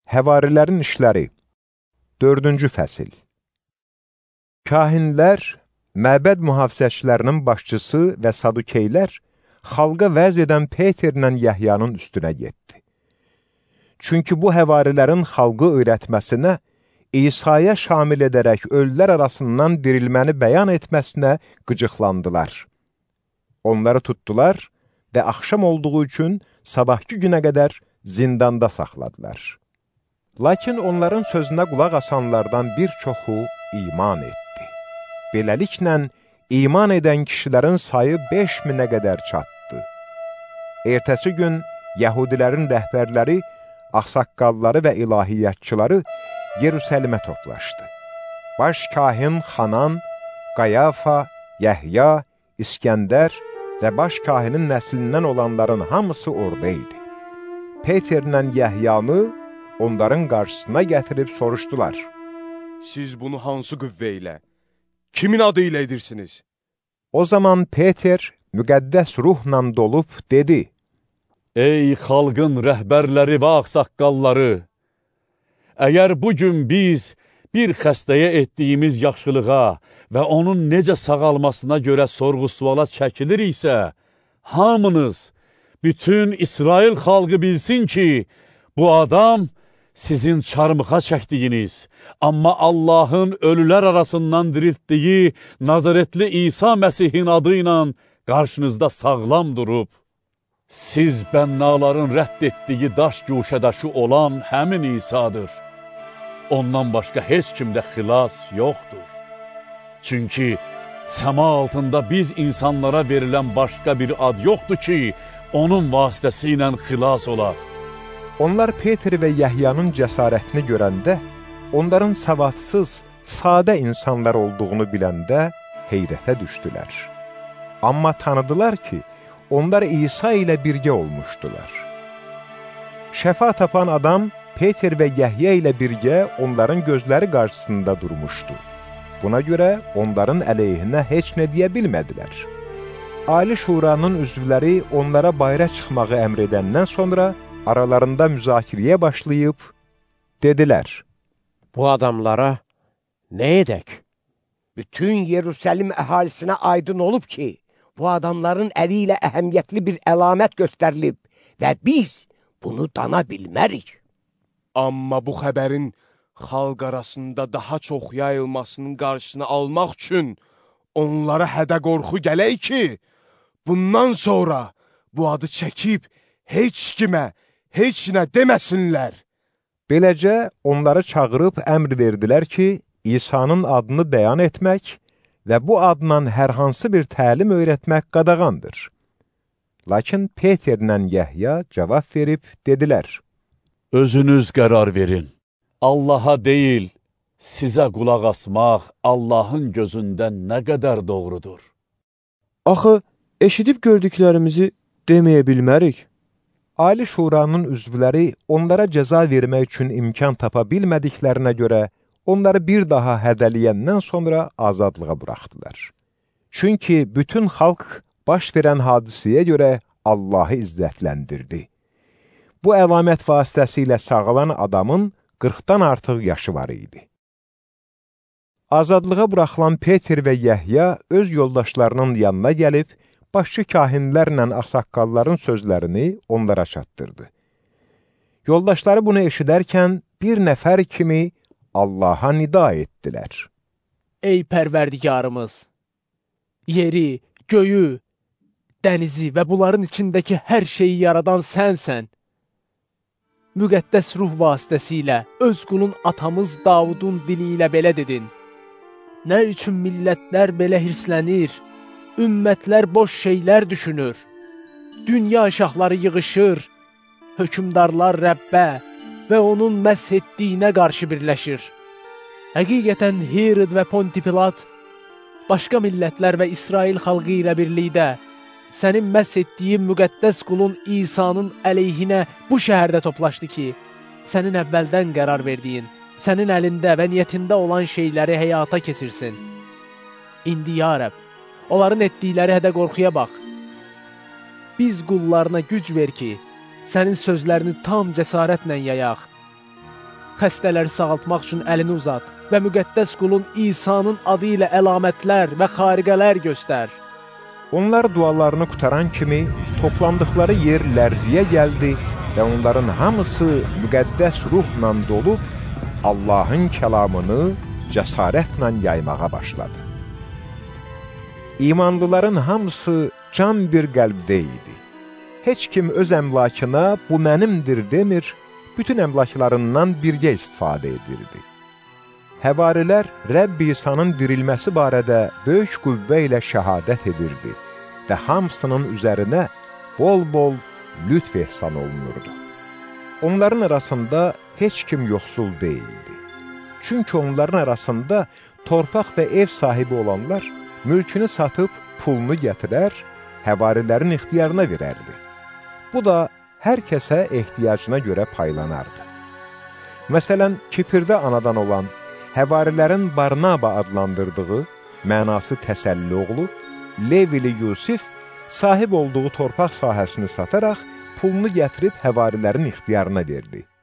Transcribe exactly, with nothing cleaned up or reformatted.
Həvarilərin işləri dördüncü fəsil. Kahinlər, məbəd mühafizəçilərinin başçısı və sadukeylər xalqa vəz edən Peterlə Yəhyanın üstünə getdi. Çünki bu həvarilərin xalqı öyrətməsinə, İsa'ya şamil edərək ölülər arasından dirilməni bəyan etməsinə qıcıqlandılar. Onları tutdular və axşam olduğu üçün sabahki günə qədər zindanda saxladılar. Lakin onların sözünə qulaq asanlardan bir çoxu iman etdi. Beləliklə, iman edən kişilərin sayı beş minə qədər çatdı. Ertəsi gün Yəhudilərin rəhbərləri, ağsaqqalları və ilahiyyatçıları Yerusəlimə toplaşdı. Baş kahin Xanan, Qayafa, Yəhya, İskəndər və baş kahinin nəslindən olanların hamısı oradaydı. Peterlə Yəhyanı onların qarşısına gətirib soruşdular. Siz bunu hansı qüvvə ilə, kimin adı ilə edirsiniz? O zaman Peter müqəddəs ruhla dolub dedi. Ey xalqın rəhbərləri və ağsaqqalları! Əgər bugün biz bir xəstəyə etdiyimiz yaxşılığa və onun necə sağalmasına görə sorğu-suala çəkiliriksə, hamınız, bütün İsrail xalqı bilsin ki, bu adam sizin çarmıxa çəkdiyiniz, amma Allahın ölülər arasından diriltdiyi Nazaretli İsa Məsihin adı ilə qarşınızda sağlam durub. Siz bənnaların rədd etdiyi daş guşədəşi olan həmin İsa'dır. Ondan başqa heç kimdə xilas yoxdur. Çünki səma altında biz insanlara verilən başqa bir ad yoxdur ki, onun vasitəsi ilə xilas olaq. Onlar Peter və Yəhyanın cəsarətini görəndə, onların savadsız, sadə insanlar olduğunu biləndə heyrətə düşdülər. Amma tanıdılar ki, onlar İsa ilə birgə olmuşdular. Şəfa tapan adam Peter və Yəhya ilə birgə onların gözləri qarşısında durmuşdu. Buna görə onların əleyhinə heç nə deyə bilmədilər. Ali Şuranın üzvləri onlara bayra çıxmağı əmr edəndən sonra aralarında müzakirəyə başlayıb, dedilər. Bu adamlara nə edək? Bütün Yerusəlim əhalisinə aydın olub ki, bu adamların əli ilə əhəmiyyətli bir əlamət göstərilib və biz bunu dana bilmərik. Amma bu xəbərin xalq arasında daha çox yayılmasının qarşısını almaq üçün onlara hədə-qorxu gələk ki, bundan sonra bu adı çəkib heç kimə, heç nə deməsinlər. Beləcə onları çağırıb əmr verdilər ki, İsa'nın adını bəyan etmək və bu adla hər hansı bir təlim öyrətmək qadağandır. Lakin Peterlə Yəhya cavab verib dedilər. Özünüz qərar verin. Allaha deyil, sizə qulaq asmaq Allahın gözündə nə qədər doğrudur. Axı, eşidib gördüklərimizi deməyə bilmərik. Ali Şuranın üzvləri onlara cəza vermək üçün imkan tapa bilmədiklərinə görə onları bir daha hədəliyəndən sonra azadlığa buraxdılar. Çünki bütün xalq baş verən hadisəyə görə Allahı izzətləndirdi. Bu əlamət vasitəsilə sağalan adamın qırxdan artıq yaşı var idi. Azadlığa buraxılan Peter və Yəhya öz yoldaşlarının yanına gəlib, başçı kahinlərlə ağsaqqalların sözlərini onlara çatdırdı. Yoldaşları bunu eşidərkən bir nəfər kimi Allaha nida etdilər. Ey pərverdigarımız! Yeri, göyü, dənizi və bunların içindəki hər şeyi yaradan sənsən. Müqəddəs ruh vasitəsilə öz qulun atamız Davudun dili ilə belə dedin. Nə üçün millətlər belə hirslənir, ümmətlər boş şeylər düşünür, dünya şahları yığışır, hökümdarlar Rəbbə və onun məsh etdiyinə qarşı birləşir. Həqiqətən Herod və Ponti Pilat, başqa millətlər və İsrail xalqı ilə birlikdə, sənin məsh etdiyin müqəddəs qulun İsa'nın əleyhinə bu şəhərdə toplaşdı ki, sənin əvvəldən qərar verdiyin, sənin əlində və niyyətində olan şeyləri həyata keçirsin. İndi, ya Rəbb, onların etdikləri hədə-qorxuya bax. Biz qullarına güc ver ki, sənin sözlərini tam cəsarətlə yayaq. xəstələri sağaltmaq üçün əlini uzat və müqəddəs qulun İsa'nın adı ilə əlamətlər və xariqələr göstər. Onlar dualarını qutaran kimi toplandıqları yer lərziyə gəldi və onların hamısı müqəddəs ruhla dolub Allahın kəlamını cəsarətlə yaymağa başladı. İmanlıların hamısı can bir qəlbdə idi. Heç kim öz əmlakına bu mənimdir demir, bütün əmlaklarından birgə istifadə edirdi. Həvarilər Rəbb İsa'nın dirilməsi barədə böyük qüvvə ilə şəhadət edirdi və hamısının üzərinə bol-bol lütf ehsan olunurdu. Onların arasında heç kim yoxsul deyildi. Çünki onların arasında torpaq və ev sahibi olanlar mülkünü satıb pulunu gətirər, həvarilərin ixtiyarına verərdi. Bu da hər kəsə ehtiyacına görə paylanardı. Məsələn, Kipirdə anadan olan həvarilərin Barnaba adlandırdığı, mənası təsəlli oğlu, Levili Yusif sahib olduğu torpaq sahəsini sataraq pulunu gətirib həvarilərin ixtiyarına verdi.